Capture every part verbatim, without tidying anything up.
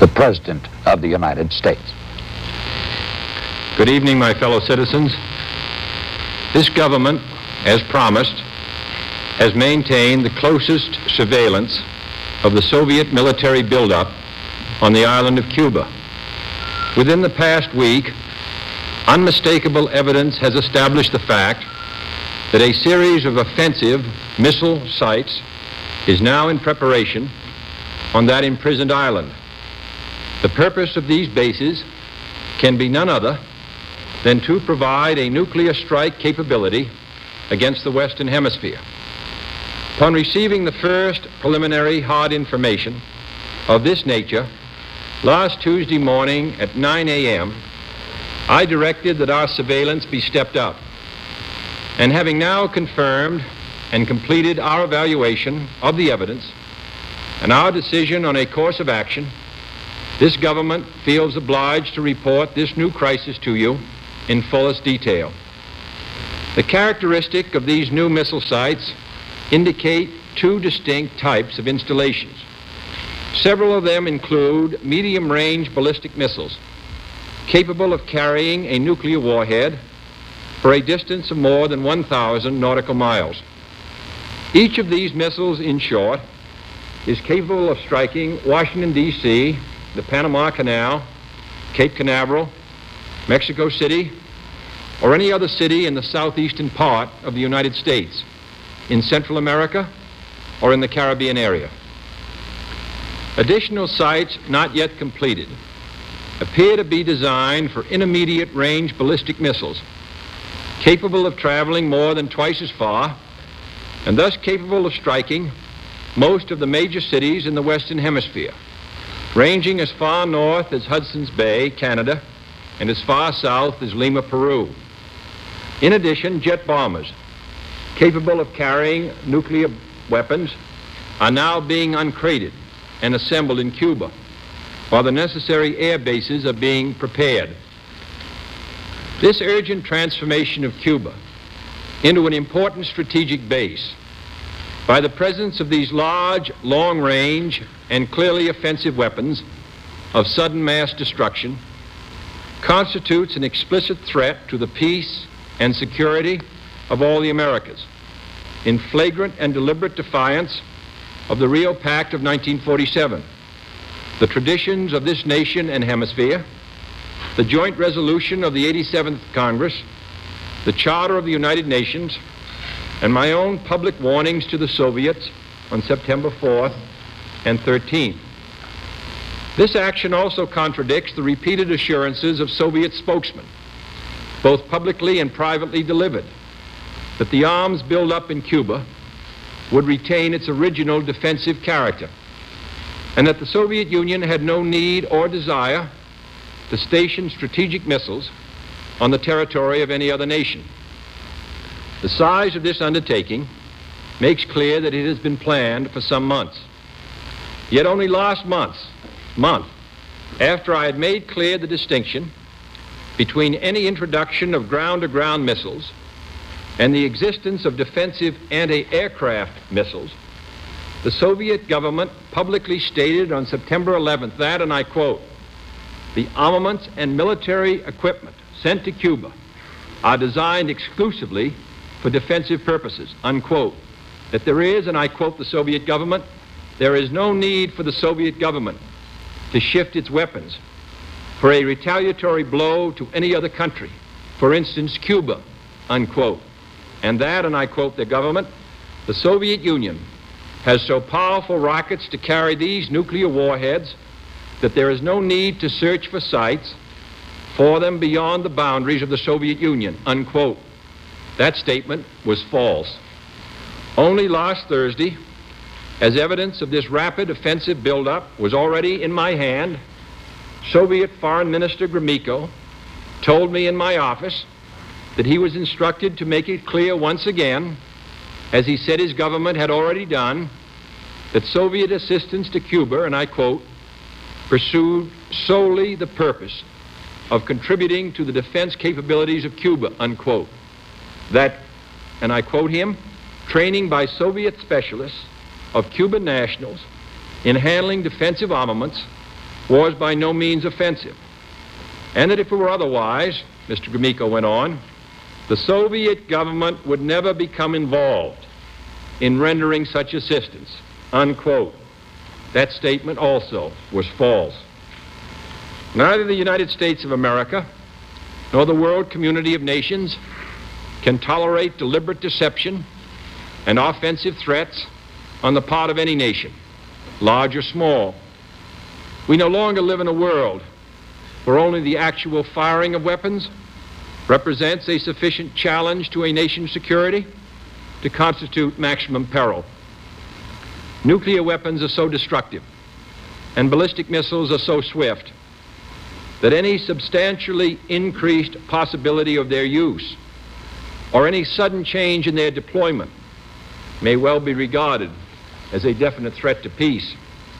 the President of the United States. Good evening, my fellow citizens. This government, as promised, has maintained the closest surveillance of the Soviet military buildup on the island of Cuba. Within the past week, unmistakable evidence has established the fact that a series of offensive missile sites is now in preparation on that imprisoned island. The purpose of these bases can be none other than to provide a nuclear strike capability against the Western Hemisphere. Upon receiving the first preliminary hard information of this nature, last Tuesday morning at nine A M, I directed that our surveillance be stepped up. And having now confirmed and completed our evaluation of the evidence and our decision on a course of action, this government feels obliged to report this new crisis to you in fullest detail. The characteristic of these new missile sites indicate two distinct types of installations. Several of them include medium-range ballistic missiles capable of carrying a nuclear warhead for a distance of more than one thousand nautical miles. Each of these missiles, in short, is capable of striking Washington, D C, the Panama Canal, Cape Canaveral, Mexico City, or any other city in the southeastern part of the United States, in Central America, or in the Caribbean area. Additional sites not yet completed appear to be designed for intermediate range ballistic missiles capable of traveling more than twice as far and thus capable of striking most of the major cities in the Western Hemisphere, ranging as far north as Hudson's Bay, Canada, and as far south as Lima, Peru. In addition, jet bombers capable of carrying nuclear weapons are now being uncrated and assembled in Cuba, while the necessary air bases are being prepared. This urgent transformation of Cuba into an important strategic base by the presence of these large, long-range, and clearly offensive weapons of sudden mass destruction constitutes an explicit threat to the peace and security of all the Americas, in flagrant and deliberate defiance of the Rio Pact of nineteen forty-seven, the traditions of this nation and hemisphere, the joint resolution of the eighty-seventh Congress, the Charter of the United Nations, and my own public warnings to the Soviets on September fourth and thirteenth. This action also contradicts the repeated assurances of Soviet spokesmen, both publicly and privately delivered, that the arms buildup in Cuba would retain its original defensive character, and that the Soviet Union had no need or desire to station strategic missiles on the territory of any other nation. The size of this undertaking makes clear that it has been planned for some months. Yet only last month, month, after I had made clear the distinction between any introduction of ground-to-ground missiles and the existence of defensive anti-aircraft missiles, the Soviet government publicly stated on September eleventh that, and I quote, "The armaments and military equipment sent to Cuba are designed exclusively for defensive purposes," unquote. That there is, and I quote the Soviet government, "there is no need for the Soviet government to shift its weapons for a retaliatory blow to any other country, for instance, Cuba," unquote. And that, and I quote the government, "the Soviet Union has so powerful rockets to carry these nuclear warheads that there is no need to search for sites for them beyond the boundaries of the Soviet Union," unquote. That statement was false. Only last Thursday, as evidence of this rapid offensive buildup was already in my hand, Soviet Foreign Minister Gromyko told me in my office that he was instructed to make it clear once again, as he said his government had already done, that Soviet assistance to Cuba, and I quote, "pursued solely the purpose of contributing to the defense capabilities of Cuba," unquote. That, and I quote him, "training by Soviet specialists of Cuban nationals in handling defensive armaments was by no means offensive, and that if it were otherwise, Mister Gromyko went on, the Soviet government would never become involved in rendering such assistance, unquote. That statement also was false. Neither the United States of America nor the world community of nations can tolerate deliberate deception and offensive threats on the part of any nation, large or small. We no longer live in a world where only the actual firing of weapons represents a sufficient challenge to a nation's security to constitute maximum peril. Nuclear weapons are so destructive and ballistic missiles are so swift that any substantially increased possibility of their use or any sudden change in their deployment may well be regarded as a definite threat to peace.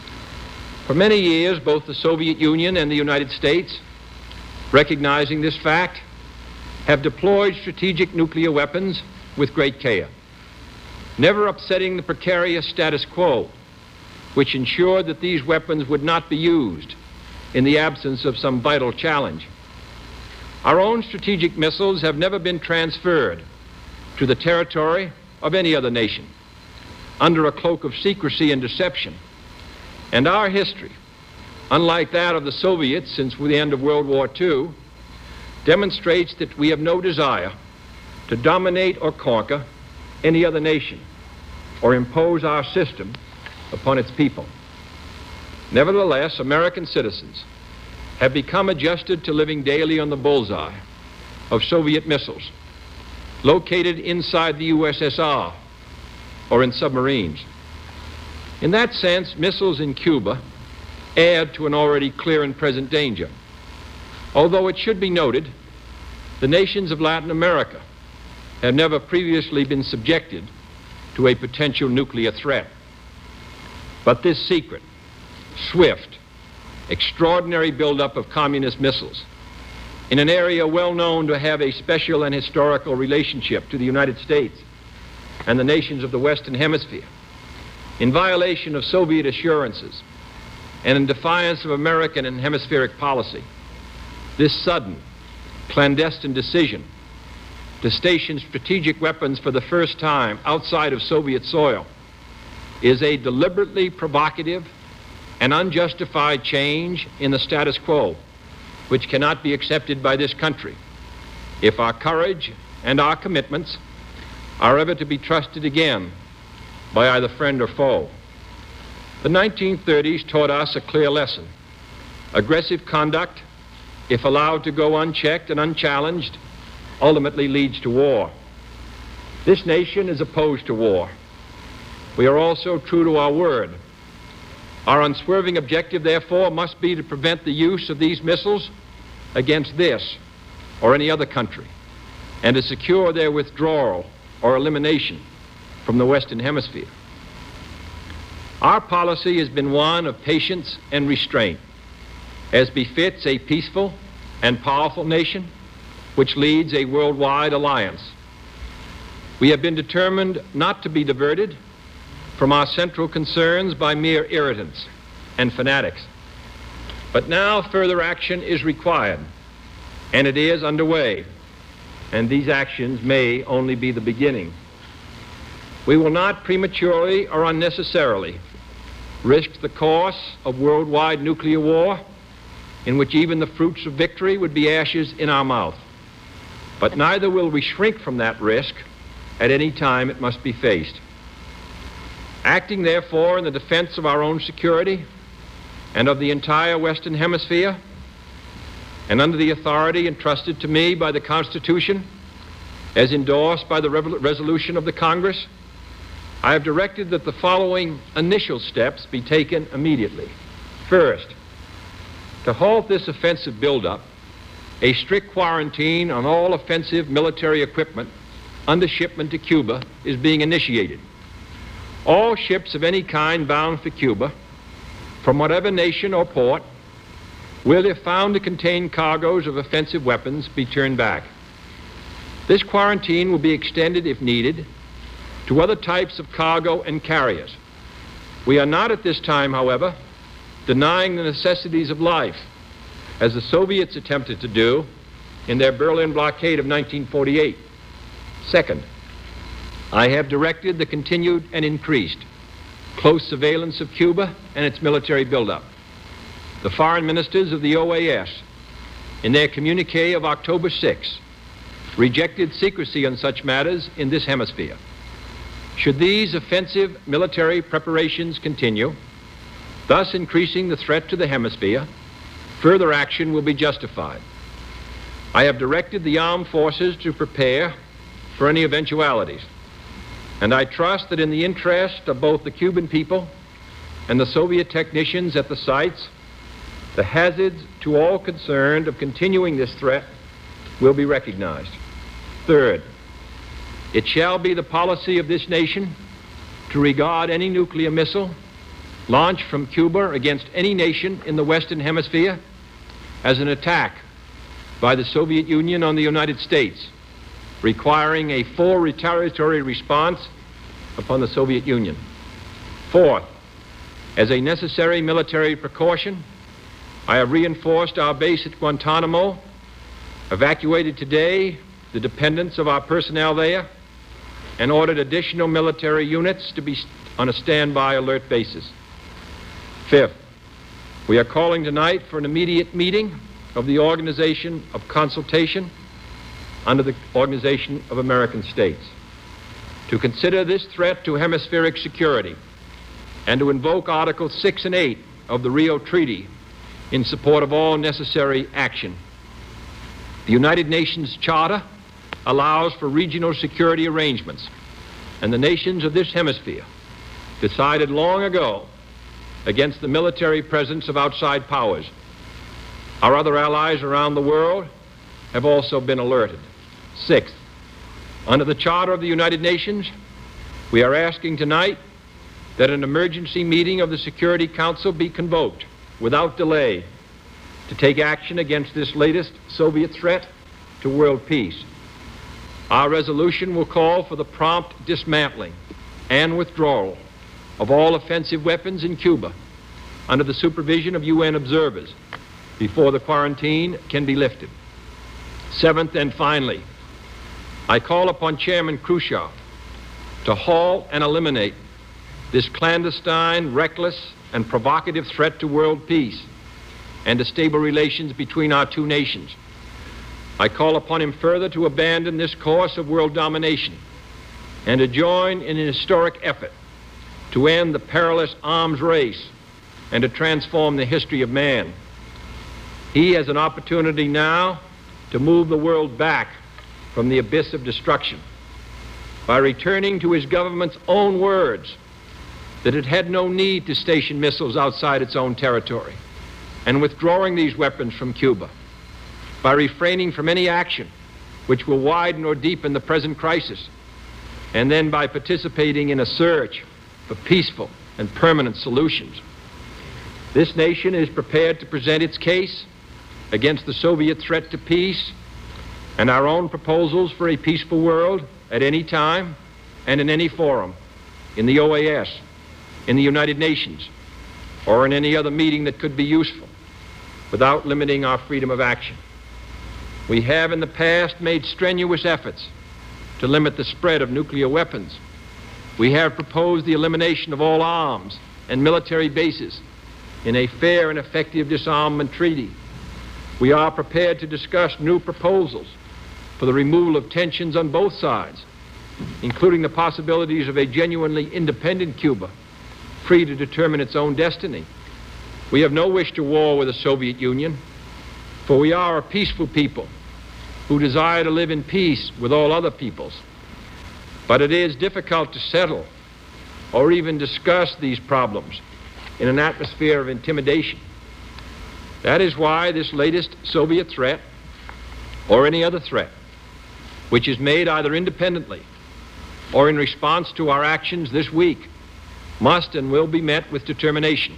For many years, both the Soviet Union and the United States, recognizing this fact, have deployed strategic nuclear weapons with great care, never upsetting the precarious status quo, which ensured that these weapons would not be used in the absence of some vital challenge. Our own strategic missiles have never been transferred to the territory of any other nation under a cloak of secrecy and deception. And our history, unlike that of the Soviets since the end of World War Two, demonstrates that we have no desire to dominate or conquer any other nation or impose our system upon its people. Nevertheless, American citizens have become adjusted to living daily on the bullseye of Soviet missiles located inside the U S S R or in submarines. In that sense, missiles in Cuba add to an already clear and present danger. Although it should be noted, the nations of Latin America have never previously been subjected to a potential nuclear threat. But this secret, swift, extraordinary buildup of communist missiles in an area well known to have a special and historical relationship to the United States and the nations of the Western Hemisphere, in violation of Soviet assurances and in defiance of American and hemispheric policy, this sudden, clandestine decision to station strategic weapons for the first time outside of Soviet soil is a deliberately provocative and unjustified change in the status quo, which cannot be accepted by this country if our courage and our commitments are ever to be trusted again by either friend or foe. The nineteen thirties taught us a clear lesson. Aggressive conduct, if allowed to go unchecked and unchallenged, ultimately leads to war. This nation is opposed to war. We are also true to our word. Our unswerving objective, therefore, must be to prevent the use of these missiles against this or any other country, and to secure their withdrawal or elimination from the Western Hemisphere. Our policy has been one of patience and restraint, as befits a peaceful and powerful nation which leads a worldwide alliance. We have been determined not to be diverted from our central concerns by mere irritants and fanatics. But now further action is required, and it is underway, and these actions may only be the beginning. We will not prematurely or unnecessarily risk the course of worldwide nuclear war, in which even the fruits of victory would be ashes in our mouth. But neither will we shrink from that risk at any time it must be faced. Acting, therefore, in the defense of our own security and of the entire Western Hemisphere, and under the authority entrusted to me by the Constitution, as endorsed by the resolution of the Congress, I have directed that the following initial steps be taken immediately. First, to halt this offensive buildup, a strict quarantine on all offensive military equipment under shipment to Cuba is being initiated. All ships of any kind bound for Cuba, from whatever nation or port, will, if found to contain cargoes of offensive weapons, be turned back. This quarantine will be extended, if needed, to other types of cargo and carriers. We are not at this time, however, denying the necessities of life, as the Soviets attempted to do in their Berlin blockade of nineteen forty-eight. Second, I have directed the continued and increased close surveillance of Cuba and its military buildup. The foreign ministers of the O A S, in their communique of October sixth, rejected secrecy on such matters in this hemisphere. Should these offensive military preparations continue, thus increasing the threat to the hemisphere, further action will be justified. I have directed the armed forces to prepare for any eventualities, and I trust that in the interest of both the Cuban people and the Soviet technicians at the sites, the hazards to all concerned of continuing this threat will be recognized. Third, it shall be the policy of this nation to regard any nuclear missile launched from Cuba against any nation in the Western Hemisphere as an attack by the Soviet Union on the United States, requiring a full retaliatory response upon the Soviet Union. Fourth, as a necessary military precaution, I have reinforced our base at Guantanamo, evacuated today the dependents of our personnel there, and ordered additional military units to be on a standby alert basis. Fifth, we are calling tonight for an immediate meeting of the Organization of Consultation under the Organization of American States to consider this threat to hemispheric security and to invoke Articles six and eight of the Rio Treaty in support of all necessary action. The United Nations Charter allows for regional security arrangements, and the nations of this hemisphere decided long ago against the military presence of outside powers. Our other allies around the world have also been alerted. Sixth, under the Charter of the United Nations, we are asking tonight that an emergency meeting of the Security Council be convoked without delay to take action against this latest Soviet threat to world peace. Our resolution will call for the prompt dismantling and withdrawal of all offensive weapons in Cuba under the supervision of U N observers before the quarantine can be lifted. Seventh and finally, I call upon Chairman Khrushchev to halt and eliminate this clandestine, reckless, and provocative threat to world peace and to stable relations between our two nations. I call upon him further to abandon this course of world domination and to join in an historic effort to end the perilous arms race and to transform the history of man. He has an opportunity now to move the world back from the abyss of destruction by returning to his government's own words that it had no need to station missiles outside its own territory, and withdrawing these weapons from Cuba, by refraining from any action which will widen or deepen the present crisis, and then by participating in a search for peaceful and permanent solutions. This nation is prepared to present its case against the Soviet threat to peace and our own proposals for a peaceful world at any time and in any forum, in the O A S, in the United Nations, or in any other meeting that could be useful, without limiting our freedom of action. We have in the past made strenuous efforts to limit the spread of nuclear weapons. We have proposed the elimination of all arms and military bases in a fair and effective disarmament treaty. We are prepared to discuss new proposals for the removal of tensions on both sides, including the possibilities of a genuinely independent Cuba, free to determine its own destiny. We have no wish to war with the Soviet Union, for we are a peaceful people who desire to live in peace with all other peoples. But it is difficult to settle or even discuss these problems in an atmosphere of intimidation. That is why this latest Soviet threat, or any other threat, which is made either independently or in response to our actions this week, must and will be met with determination.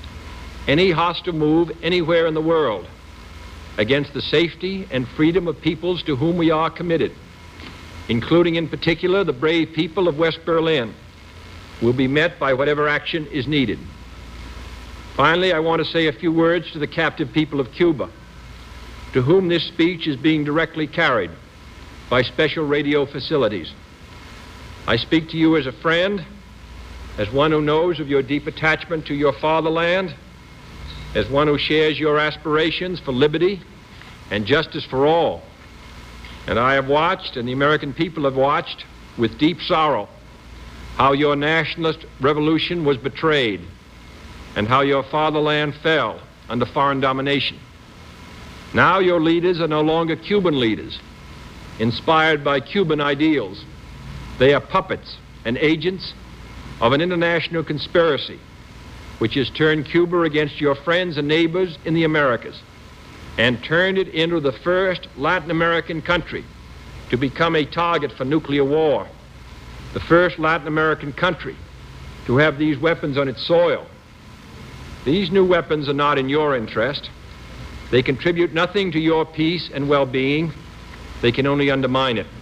Any hostile move anywhere in the world against the safety and freedom of peoples to whom we are committed, including in particular the brave people of West Berlin, will be met by whatever action is needed. Finally, I want to say a few words to the captive people of Cuba, to whom this speech is being directly carried by special radio facilities. I speak to you as a friend, as one who knows of your deep attachment to your fatherland, as one who shares your aspirations for liberty and justice for all. And I have watched, and the American people have watched, with deep sorrow, how your nationalist revolution was betrayed and how your fatherland fell under foreign domination. Now your leaders are no longer Cuban leaders, inspired by Cuban ideals. They are puppets and agents of an international conspiracy which has turned Cuba against your friends and neighbors in the Americas and turned it into the first Latin American country to become a target for nuclear war, the first Latin American country to have these weapons on its soil. These new weapons are not in your interest. They contribute nothing to your peace and well-being. They can only undermine it.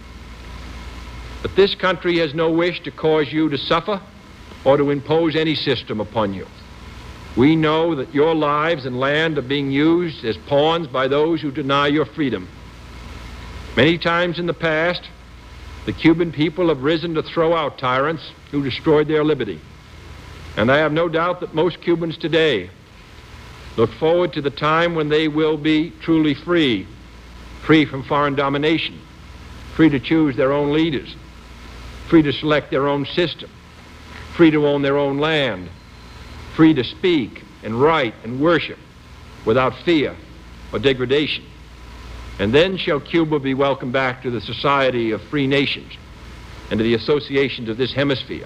But this country has no wish to cause you to suffer or to impose any system upon you. We know that your lives and land are being used as pawns by those who deny your freedom. Many times in the past, the Cuban people have risen to throw out tyrants who destroyed their liberty. And I have no doubt that most Cubans today look forward to the time when they will be truly free, free from foreign domination, free to choose their own leaders, free to select their own system, free to own their own land, free to speak and write and worship without fear or degradation. And then shall Cuba be welcomed back to the society of free nations and to the associations of this hemisphere.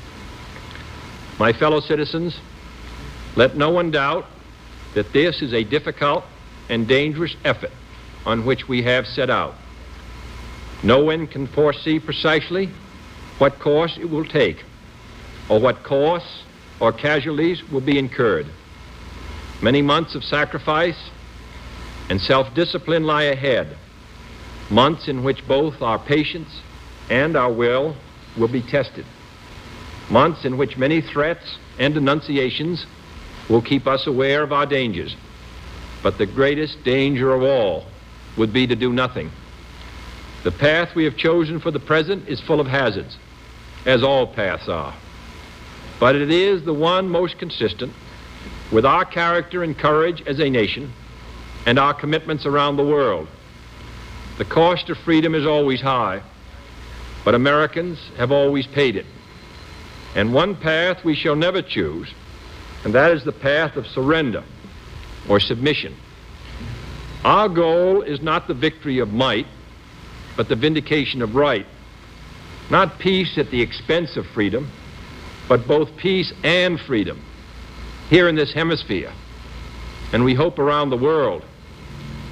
My fellow citizens, let no one doubt that this is a difficult and dangerous effort on which we have set out. No one can foresee precisely what course it will take, or what costs or casualties will be incurred. Many months of sacrifice and self-discipline lie ahead, months in which both our patience and our will will be tested, months in which many threats and denunciations will keep us aware of our dangers. But the greatest danger of all would be to do nothing. The path we have chosen for the present is full of hazards, as all paths are. But it is the one most consistent with our character and courage as a nation and our commitments around the world. The cost of freedom is always high, but Americans have always paid it. And one path we shall never choose, and that is the path of surrender or submission. Our goal is not the victory of might, but the vindication of right. Not peace at the expense of freedom, but both peace and freedom here in this hemisphere, and we hope around the world.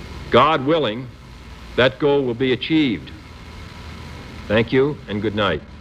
God willing, that goal will be achieved. Thank you and good night.